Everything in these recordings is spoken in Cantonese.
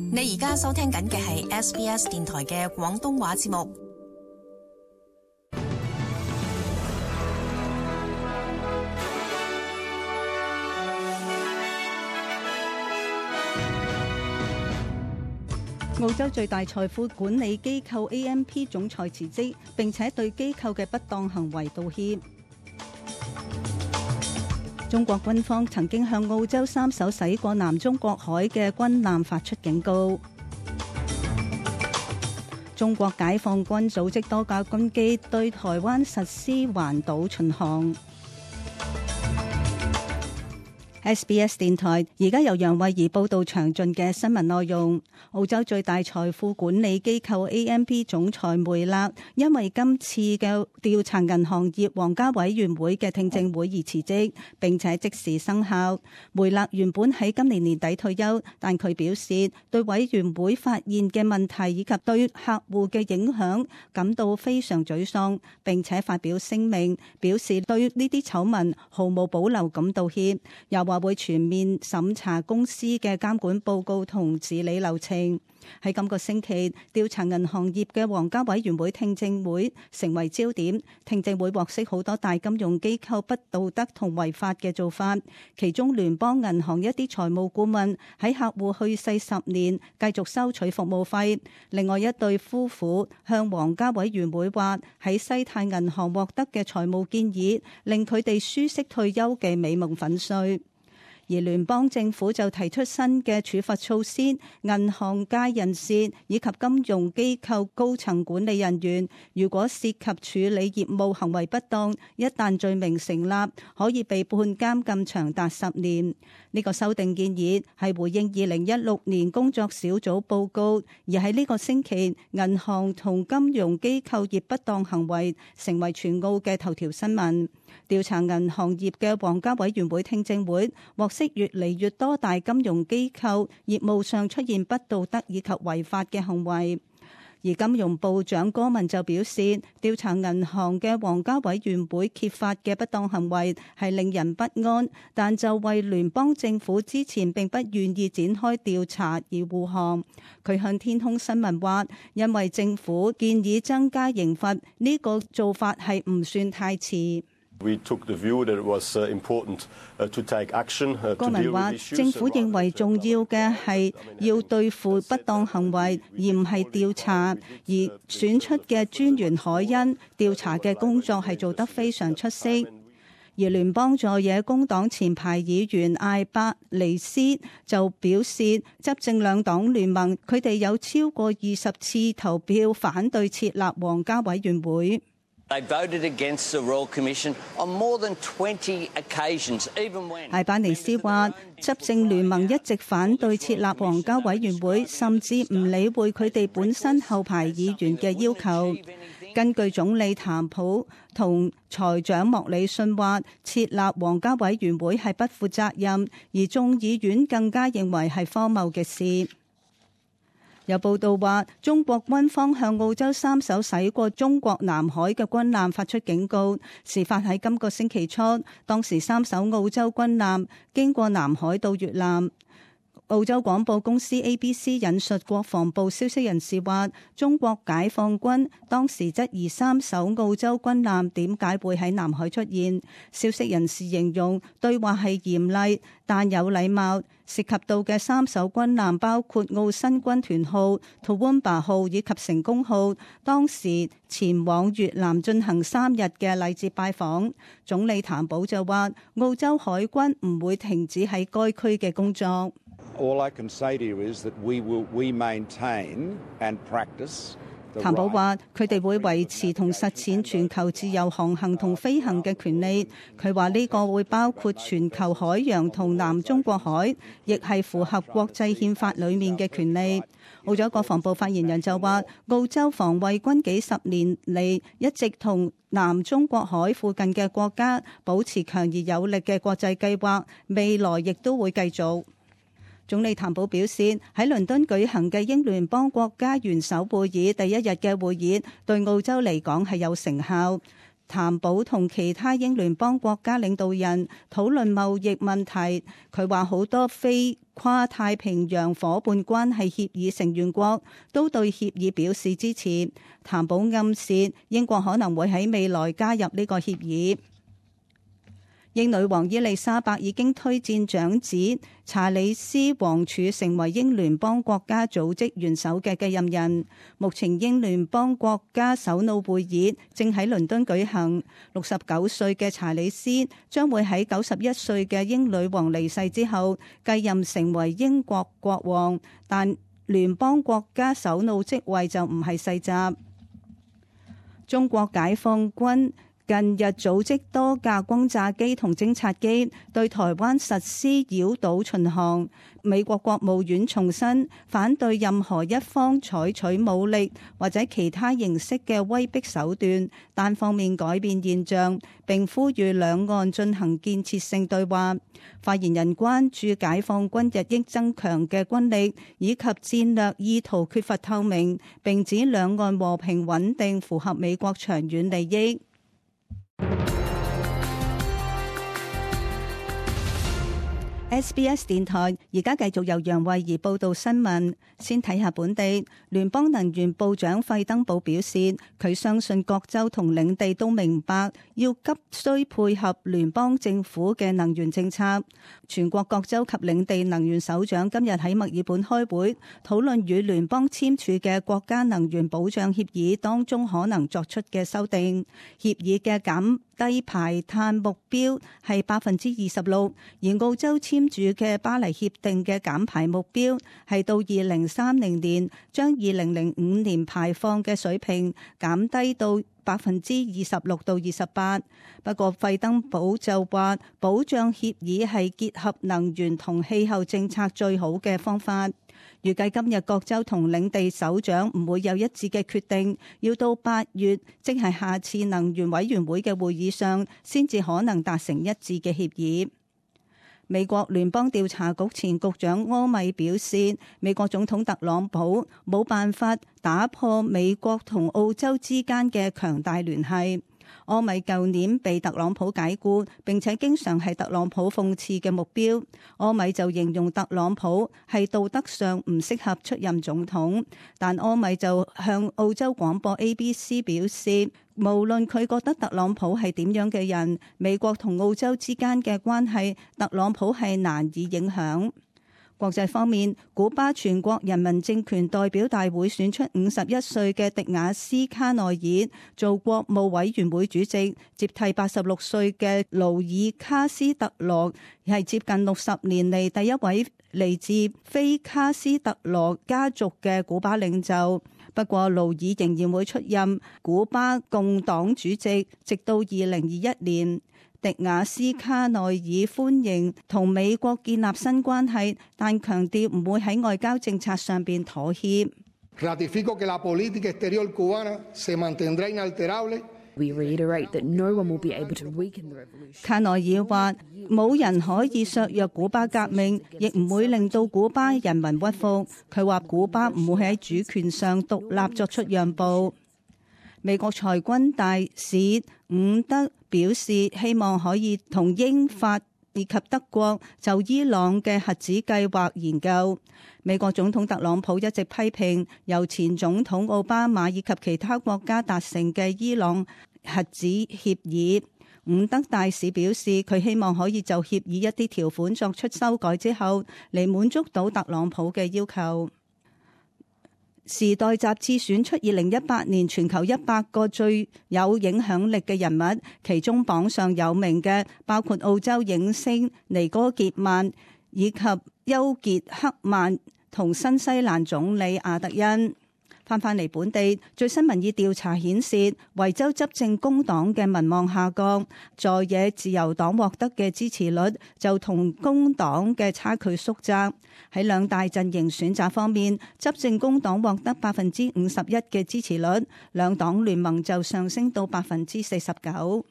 你而家收聽緊嘅係 SBS 電台嘅廣東話節目。 澳洲最大財富管理機構 AMP 總裁辭職，並且對機構嘅不當行為道歉。中國軍方曾經向澳洲3艘駛過南中國海嘅軍艦發出警告。中國解放軍組織多架軍機對台灣實施環島巡航。SBS 電台而家由楊慧儀報道詳盡嘅新聞內容。澳洲最大財富管理機構 AMP 總裁梅勒因為今次嘅調查銀行業皇家委員會嘅聽證會而辭職，並且即時生效。梅勒原本喺今年年底退休，但佢表示對委員會發現嘅問題以及對客戶嘅影響感到非常沮喪，並且發表聲明表示對呢啲醜聞毫無保留咁道歉，又話會全面審查公司嘅監管報告同治理流程。喺今個星期，調查銀行業嘅皇家委員會聽證會成為焦點。聽證會獲悉好多大金融機構不道德同違法嘅做法，其中聯邦銀行一啲財務顧問喺客戶去世10年繼續收取服務費。另外一對夫婦向皇家委員會話，喺西太銀行獲得嘅財務建議令佢哋舒適退休嘅美夢粉碎。而聯邦政府就提出新嘅處罰措施，銀行界人士以及金融機構高層管理人員，如果涉及處理業務行為不當，一旦罪名成立，可以被判監禁長達10年。呢個修訂建議係回應2016年工作小組報告，而喺呢個星期，銀行同金融機構業不當行為成為全澳嘅頭條新聞。調查銀行業嘅皇家委員會聽證會獲悉越嚟越多大金融機構業務上出現不道德以及違法嘅行為。而金融部長戈文就表示，調查銀行嘅皇家委員會揭發嘅不當行為係令人不安，但就為聯邦政府之前並不願意展開調查而護航。佢向天空新聞話，因為政府建議增加刑罰，呢個做法係唔算太遲。戈文話，政府認為重要嘅係要對付不當行為，而唔係調查。而選出嘅專員凱恩調查嘅工作係做得非常出色。而聯邦在野工黨前排議員艾伯尼斯就表示，執政兩黨聯盟佢哋有超過20次投票反對設立皇家委員會。 They voted against the Royal Commission on more than 20 occasions, even when... 艾巴尼斯話，執政聯盟一直反對設立皇家委員會，甚至唔理會佢哋本身後排議員嘅要求。根據總理譚普同財長莫里遜話，設立皇家委員會係不負責任，而眾議院更加認為係荒謬嘅事。有報道話，中國軍方向澳洲3艘駛過中國南海嘅軍艦發出警告。事發喺今個星期初，當時3艘澳洲軍艦經過南海到越南。澳洲廣播公司 ABC 引述國防部消息人士話，中國解放軍當時質疑3艘澳洲軍艦點解會喺南海出現。消息人士形容對話係嚴厲但有禮貌。涉及到嘅3艘軍艦包括澳新軍團號、Toowoomba 號以及成功號，當時前往越南進行3日嘅禮節拜訪。總理譚寶就話，澳洲海軍唔會停止喺該區嘅工作。 All I can say to you is that we maintain and practice。 譚寶話：佢哋會維持同實踐全球自由航行同飛行嘅權利。佢話呢個會包括全球海洋同南中國海，亦係符合國際憲法裡面嘅權利。澳洲國防部發言人就話：澳洲防衛軍幾十年嚟一直同南中國海附近嘅國家保持強而有力嘅國際計劃，未來亦都會繼續。總理譚寶表示，喺倫敦舉行嘅英聯邦國家元首會議第一日嘅會議，對澳洲嚟講係有成效。 譚寶同其他英聯邦國家領導人討論貿易問題。佢話好多非跨太平洋夥伴關係協議成員國都對協議表示支持。譚寶暗示英國可能會喺未來加入呢個協議。英女王伊麗莎白已經推薦長子查理斯王儲成為英聯邦國家組織元首嘅繼任人。目前英聯邦國家首腦會議正喺倫敦舉行。69歲嘅查理斯將會喺91歲嘅英女王離世之後繼任成為英國國王，但聯邦國家首腦職位就唔係世襲。中國解放軍近日組織多架轟炸機同偵察機對台灣實施繞島巡航。美國國務院重申反對任何一方採取武力或者其他形式嘅威逼手段，單方面改變現狀，並呼籲兩岸進行建設性對話。發言人關注解放軍日益增強嘅軍力以及戰略意圖缺乏透明，並指兩岸和平穩定符合美國長遠利益。SBS 電台而家繼續由楊慧儀報道新聞。先睇下本地，聯邦能源部長費登堡表示，佢相信各州同領地都明白要急需配合聯邦政府嘅能源政策。全國各州及領地能源首長今日喺墨爾本開會，討論與聯邦簽署嘅國家能源保障協議當中可能作出嘅修訂。協議嘅減低排碳目標係26%，而澳洲簽署嘅巴黎協定嘅減排目標係到2030年將2005年排放嘅水平減低到26%到28%。不過費登堡就話，保障協議係結合能源同氣候政策最好嘅方法。預計今日各州同領地首長唔會有一致嘅決定，要到8月，即係下次能源委員會嘅會議上，先至可能達成一致嘅協議。美國聯邦調查局前局長柯米表示，美國總統特朗普冇辦法打破美國同澳洲之間嘅強大聯繫。柯米舊年被特朗普解僱，並且經常係特朗普諷刺嘅目標。柯米就形容特朗普係道德上唔適合出任總統，但柯米就向澳洲廣播 ABC 表示，無論佢覺得特朗普係點樣嘅人，美國同澳洲之間嘅關係，特朗普係難以影響。國際方面，古巴全國人民政權代表大會選出51歲嘅迪亞斯卡內爾做國務委員會主席，接替86歲嘅勞爾卡斯特羅，係接近60年嚟第一位嚟自非卡斯特羅家族嘅古巴領袖。不過勞爾仍然會出任古巴共黨主席，直到2021年。迪亞斯卡內爾歡迎同美國建立新關係，但強調唔會喺外交政策上邊妥協。卡內爾話：冇人可以削弱古巴革命，亦唔會令到古巴人民屈服。佢話古巴唔會喺主權上獨立作出讓步。美國裁軍大使伍德表示，希望可以同英法以及德國就伊朗嘅核子計劃研究。美國總統特朗普一直批評由前總統奧巴馬以及其他國家達成嘅伊朗核子協議。伍德大使表示，佢希望可以就協議一啲條款作出修改之後，嚟滿足到特朗普嘅要求。時代雜誌選出2018年全球100個最有影響力嘅人物，其中榜上有名嘅包括澳洲影星尼哥傑曼以及丘傑克曼同新西蘭總理阿德恩。翻嚟本地，最新民意調查顯示，維州執政工黨嘅民望下降，在野自由黨獲得嘅支持率就同工黨嘅差距縮窄。喺兩大陣營選擇方面，執政工黨獲得51%嘅支持率，兩黨聯盟就上升到49%。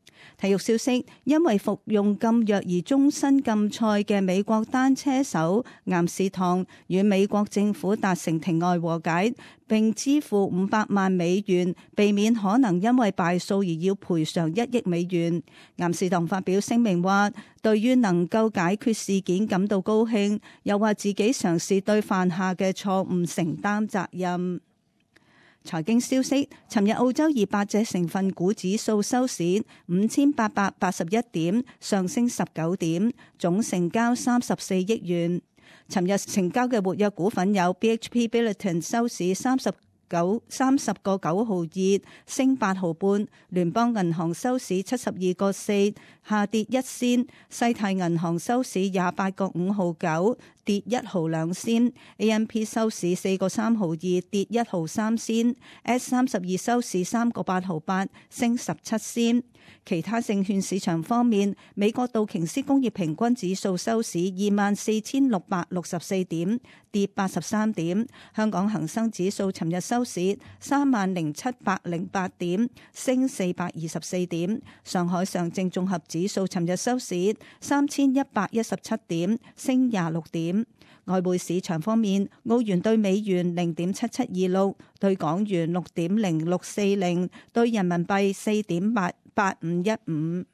體育消息，因為服用禁藥而終身禁賽嘅美國單車手岩士唐與美國政府達成庭外和解，並支付500萬美元，避免可能因為敗訴而要賠償1億美元。岩士唐發表聲明話，對於能夠解決事件感到高興，又話自己嘗試對犯下嘅錯誤承擔責任。財經消息，尋日澳洲200隻成分股指數收市5881點，上升19點，總成交34億元。尋日成交嘅活躍股份有 BHP Billiton 收市30個9毫2，升8毫半；聯邦銀行收市72個4，下跌1仙；西太銀行收市28個5毫9，跌1毫2仙；AMP 收市4個3毫2，跌1毫3仙；S32 收市3個8毫8，升17仙。其他證券市場方面，美國道瓊斯工業平均指數收市24,664點，跌83點；香港恒生指數尋日收市30,708點，升424點；上海上證綜合指數尋日收市3117點，升26點。外匯市場方面，澳元對美元0.7726，對港元6.0640，對人民幣4.8515。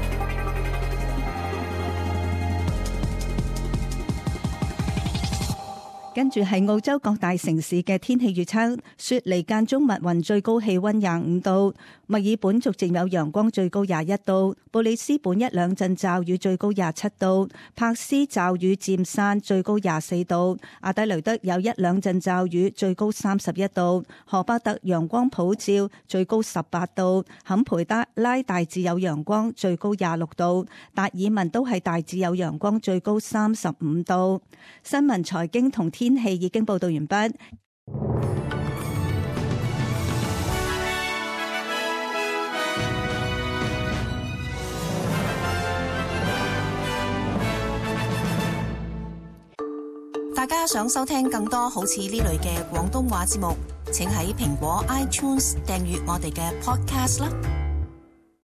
跟住係澳洲各大城市嘅天氣預測：雪梨間中密雲，最高氣溫25度；墨爾本逐漸有陽光，最高21度；布里斯本一兩陣驟雨，最高27度；柏斯驟雨漸散，最高24度；阿德雷德有一兩陣驟雨，最高31度；荷巴特陽光普照，最高18度；坎培拉大致有陽光，最高26度；達爾文都係大致有陽光，最高35度。新聞財經同天氣已經報道完畢。 大家想收聽更多好似呢類嘅廣東話節目，請喺蘋果 iTunes 訂閱我哋嘅 Podcast 啦。